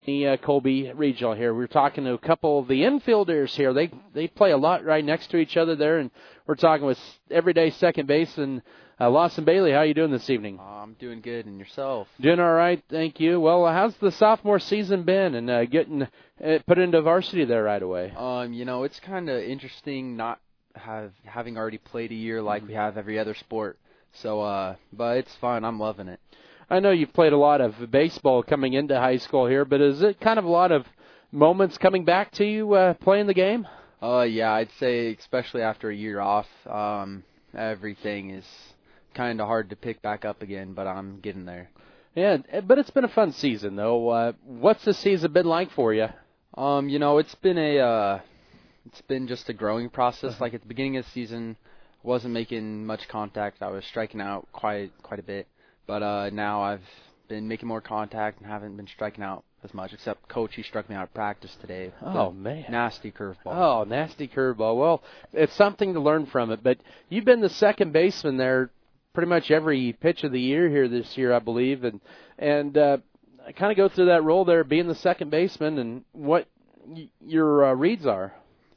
the Colby Regional here. We're talking to a couple of the infielders here. They play a lot right next to each other there, and we're talking with everyday second baseman Lawson Bailey. How are you doing this evening? I'm doing good, and yourself? Doing all right, thank you. Well, how's the sophomore season been, and getting put into varsity there right away? It's kind of interesting not having already played a year like we have every other sport. So, but it's fun. I'm loving it. I know you've played a lot of baseball coming into high school here, but is it kind of a lot of moments coming back to you playing the game? Yeah, I'd say especially after a year off, everything is kind of hard to pick back up again, but I'm getting there. Yeah, but it's been a fun season, though. What's the season been like for you? It's been just a growing process. Like at the beginning of the season, I wasn't making much contact. I was striking out quite a bit. But now I've been making more contact and haven't been striking out as much, except Coach, he struck me out of practice today. Oh, man. Nasty curveball. Oh, nasty curveball. Well, it's something to learn from it. But you've been the second baseman there pretty much every pitch of the year here this year, I believe. And I kind of go through that role there, being the second baseman, and what your reads are.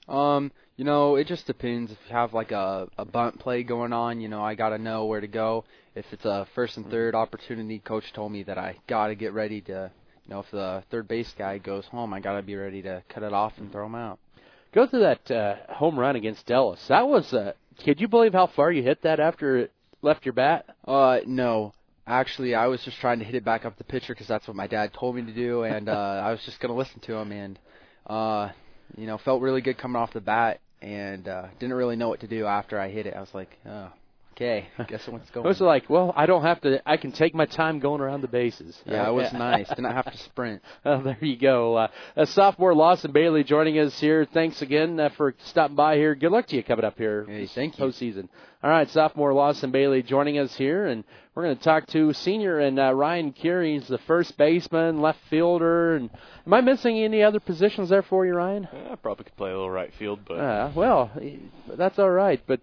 It just depends. If you have like a bunt play going on, I got to know where to go. If it's a first and third opportunity, Coach told me that I got to get ready to, if the third base guy goes home, I got to be ready to cut it off and throw him out. Go through that home run against Dallas. That was, could you believe how far you hit that after it left your bat? No. Actually, I was just trying to hit it back up the pitcher because that's what my dad told me to do, and I was just going to listen to him, and, felt really good coming off the bat. And didn't really know what to do after I hit it. I was like, oh, okay, guess what's going on. It was like, well, I don't have to, I can take my time going around the bases. Yeah, it was nice. Didn't have to sprint. Oh, there you go. Sophomore Lawson Bailey joining us here. Thanks again for stopping by here. Good luck to you coming up here. Hey, thank you. Postseason. All right, sophomore Lawson Bailey joining us here, and we're going to talk to senior and Ryan Curie. He's the first baseman, left fielder. And am I missing any other positions there for you, Ryan? I probably could play a little right field, but well, that's all right. But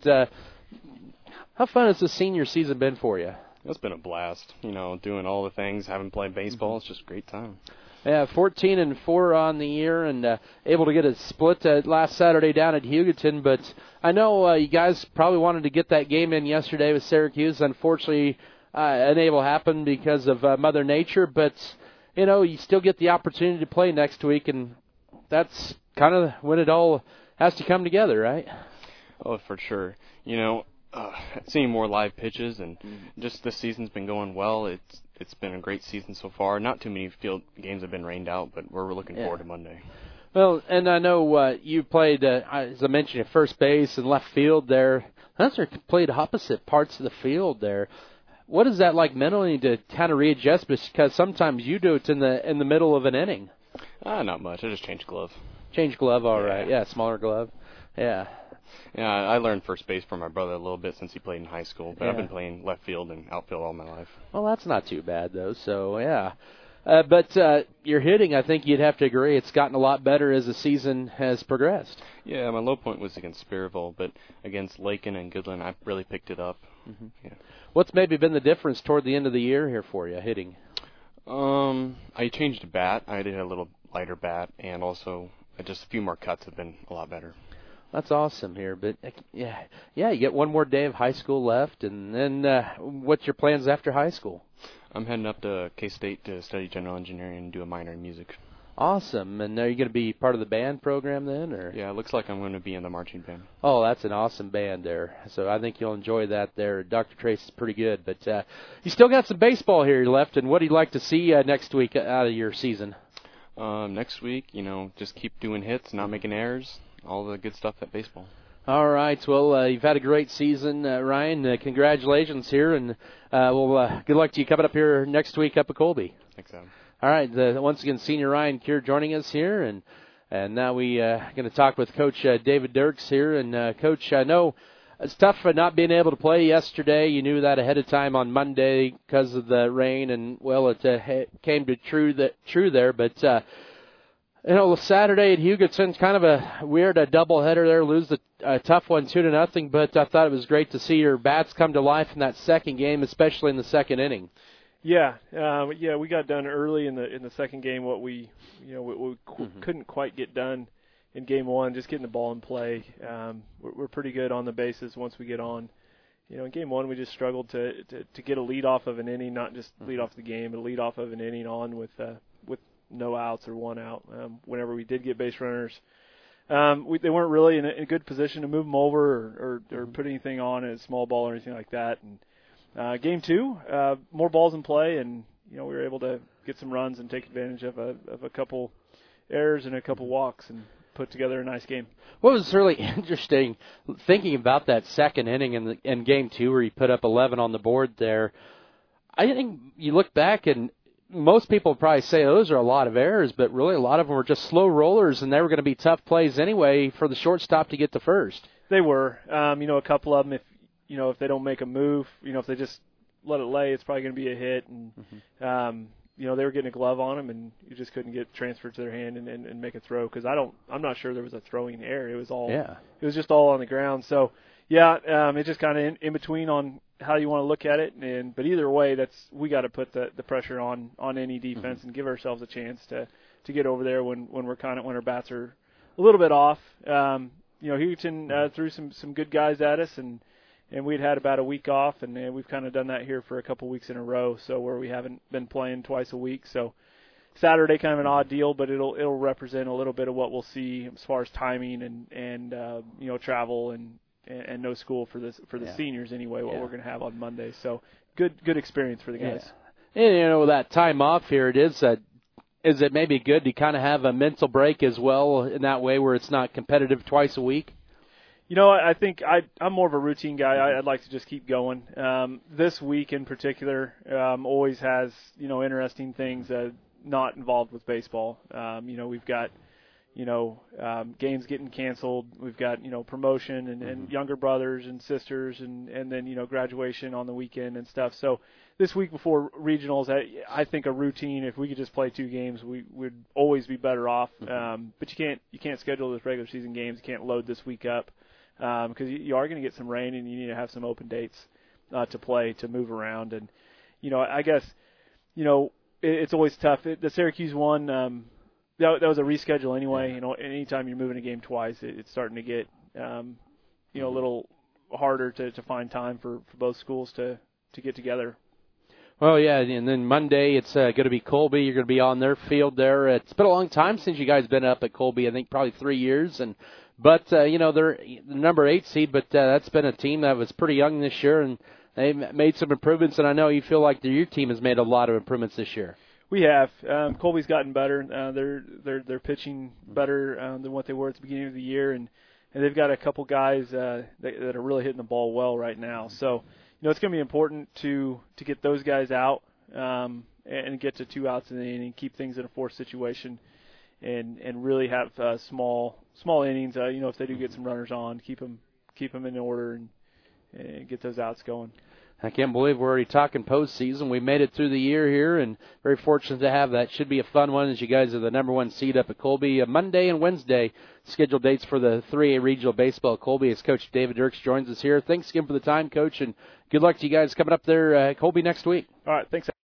how fun has the senior season been for you? It's been a blast. Doing all the things, having played baseball. It's just a great time. Yeah, 14-4 on the year, and able to get a split last Saturday down at Hugoton. But I know you guys probably wanted to get that game in yesterday with Syracuse. Unfortunately, unable to happen because of Mother Nature. But you still get the opportunity to play next week, and that's kind of when it all has to come together, right? Oh, for sure. Seeing more live pitches, and just this season's been going well. It's been a great season so far. Not too many field games have been rained out, but we're looking forward to Monday. Well, and I know you played, as I mentioned, at first base and left field there. Those are complete opposite parts of the field there. What is that like mentally to kind of readjust? Because sometimes you do it in the middle of an inning. Not much. I just changed glove. Change glove, all right. Yeah, smaller glove. Yeah. Yeah, I learned first base from my brother a little bit since he played in high school, but I've been playing left field and outfield all my life. Well, that's not too bad, though, so yeah. But your hitting, I think you'd have to agree, it's gotten a lot better as the season has progressed. Yeah, my low point was against Sperryville, but against Lakin and Goodland, I really picked it up. Mm-hmm. Yeah. What's maybe been the difference toward the end of the year here for you, hitting? I changed a bat. I did a little lighter bat, and also just a few more cuts have been a lot better. That's awesome here, but you get one more day of high school left, and then what's your plans after high school? I'm heading up to K-State to study general engineering and do a minor in music. Awesome, and are you going to be part of the band program then? Or? Yeah, it looks like I'm going to be in the marching band. Oh, that's an awesome band there, so I think you'll enjoy that there. Dr. Trace is pretty good, but you still got some baseball here left, and what do you like to see next week out of your season? Next week, just keep doing hits, not making errors. All the good stuff at baseball. All right. Well, you've had a great season, Ryan. Congratulations here, and good luck to you coming up here next week up at Colby. Thanks, Adam. All right. Once again, Senior Ryan Cure joining us here, and now we going to talk with Coach David Dirks here. And, Coach, I know it's tough for not being able to play yesterday. You knew that ahead of time on Monday because of the rain, and, well, it came to true there, but Saturday at Hugoton, kind of a weird doubleheader there, lose a tough one 2-0, but I thought it was great to see your bats come to life in that second game, especially in the second inning. Yeah, we got done early in the second game. What we couldn't quite get done in game one, just getting the ball in play. We're pretty good on the bases once we get on. In game one, we just struggled to get a lead off of an inning, not just lead off the game, but a lead off of an inning on with no outs or one out. Whenever we did get base runners, they weren't really in a good position to move them over or put anything on as small ball or anything like that. And game two, more balls in play, and we were able to get some runs and take advantage of a couple errors and a couple walks and put together a nice game. What was really interesting, thinking about that second inning in game two where you put up 11 on the board there, I think you look back and most people probably say those are a lot of errors, but really a lot of them were just slow rollers, and they were going to be tough plays anyway for the shortstop to get to first. They were. A couple of them, if they don't make a move, if they just let it lay, it's probably going to be a hit. And they were getting a glove on them, and you just couldn't get transferred to their hand and make a throw because I'm not sure there was a throwing error. It was all It was just all on the ground. So it's just kind of in between on how you want to look at it. But either way, we got to put the pressure on any defense and give ourselves a chance to get over there when our bats are a little bit off. Houston threw some good guys at us, and we'd had about a week off, and we've kind of done that here for a couple weeks in a row, so where we haven't been playing twice a week. So Saturday kind of an odd deal, but it'll represent a little bit of what we'll see as far as timing and travel and no school for the seniors anyway. What we're going to have on Monday, so good experience for the guys. Yeah. And that time off here, is it maybe good to kind of have a mental break as well in that way where it's not competitive twice a week? I think I'm more of a routine guy. I'd like to just keep going. This week in particular always has, interesting things not involved with baseball. We've got, games getting canceled. We've got, promotion and younger brothers and sisters and then, graduation on the weekend and stuff. So this week before regionals, I think a routine, if we could just play 2 games, we would always be better off. But you can't schedule those regular season games. You can't load this week up. Because you are going to get some rain and you need to have some open dates to play, to move around. And, I guess, it's always tough. The Syracuse one, that was a reschedule anyway. Anytime you're moving a game twice, it's starting to get, a little harder to find time for both schools to get together. Well, yeah, and then Monday it's going to be Colby. You're going to be on their field there. It's been a long time since you guys been up at Colby. I think probably 3 years, But they're the number 8 seed, but that's been a team that was pretty young this year, and they made some improvements, and I know you feel like your team has made a lot of improvements this year. We have. Colby's gotten better. They're pitching better than what they were at the beginning of the year, and they've got a couple guys that are really hitting the ball well right now. So, it's going to be important to get those guys out and get to 2 outs in the inning, keep things in a forced situation. And really have small innings. If they do get some runners on, keep them in order and get those outs going. I can't believe we're already talking postseason. We made it through the year here, and very fortunate to have that. Should be a fun one as you guys are the number 1 seed up at Colby. Monday and Wednesday, scheduled dates for the 3A Regional Baseball at Colby as Coach David Dirks joins us here. Thanks again for the time, Coach, and good luck to you guys coming up there at Colby next week. All right, thanks.